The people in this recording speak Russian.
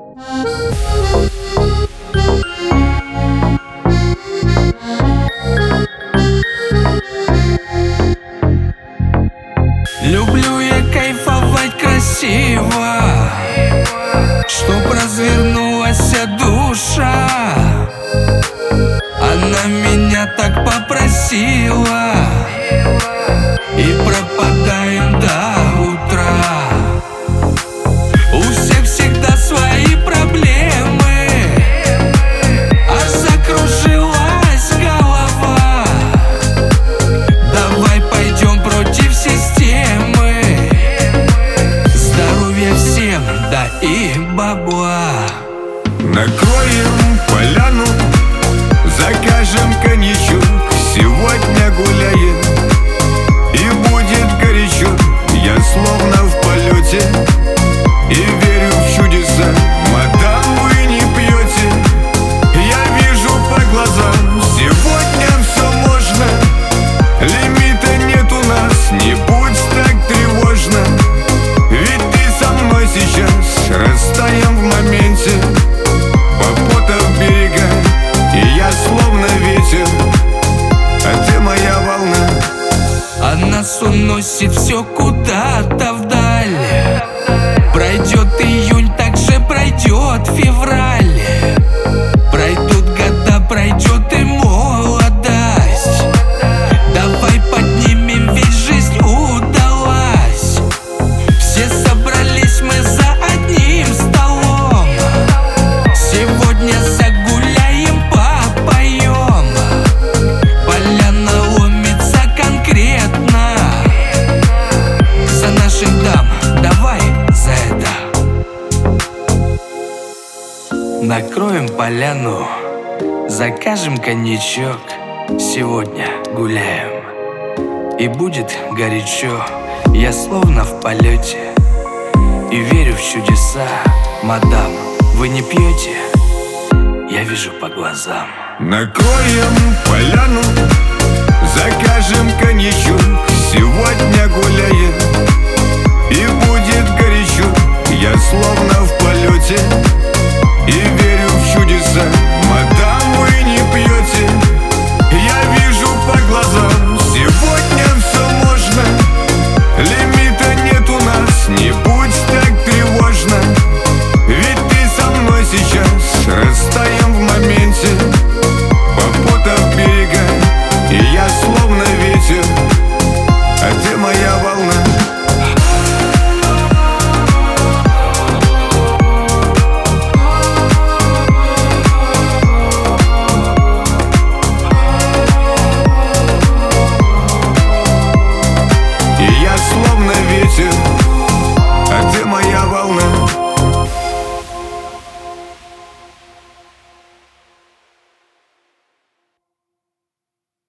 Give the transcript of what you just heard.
Люблю я кайфовать красиво, чтоб развернулась душа. Она меня так попросила, и пропадаем до утра. У всех всегда свои проблемы, аж закружилась голова. Давай пойдем против системы. Здоровья всем, да и бабла. Накроем поляну, закажем коньячок, сегодня гуляем, и будет горячо. Я словно в полете и верю в чудеса. Мадам, вы не пьете, я вижу по глазам. Сегодня все можно, лимита нет у нас. Не будь так тревожно, ведь ты со мной сейчас. Растаем в моменте по потов берега, и я словно ветер, а ты моя волна. А нас уносит все куда-то вдаль. Пройдет июнь, так же пройдет февраль. Пройдут года, пройдет и молодость. Давай поднимем, ведь жизнь удалась. Все собрались мы за одним столом. Сегодня загуляем, попоем. Поляна ломится конкретно. За наших дам, давай за это. Накроем поляну, закажем коньячок. Сегодня гуляем, и будет горячо. Я словно в полете и верю в чудеса. Мадам, вы не пьете? Я вижу по глазам. Накроем поляну, закажем коньячок, сегодня гуляем, и будет горячо. Я словно в полете и верю в чудеса. Мадам, вы не пьете, я вижу по глазам. Сегодня все можно, лимита нет у нас. Не будь так тревожно, ведь ты со мной сейчас. Растаем в моменте по потов берега, и я словно ветер, а ты моя волна. И я словно ветер, а ты моя волна.